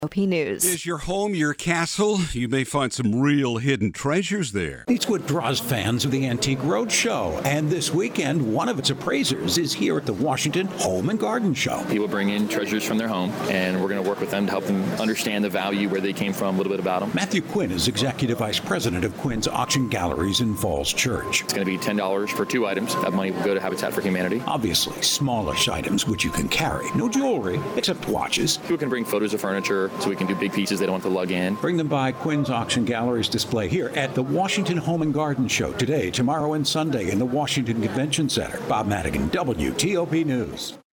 OP News. Is your home your castle? You may find some real hidden treasures there. It's what draws fans of the Antique Roadshow. And this weekend, one of its appraisers is here at the Washington Home and Garden Show. People bring in treasures from their home, and we're going to work with them to help them understand the value, where they came from, a little bit about them. Matthew Quinn is Executive Vice President of Quinn's Auction Galleries in Falls Church. It's going to be $10 for 2 items. That money will go to Habitat for Humanity. Obviously, smallish items which you can carry. No jewelry, except watches. People can bring photos of furniture, so we can do big pieces they don't want to lug in. Bring them by Quinn's Auction Galleries display here at the Washington Home and Garden Show today, tomorrow, and Sunday in the Washington Convention Center. Bob Madigan, WTOP News.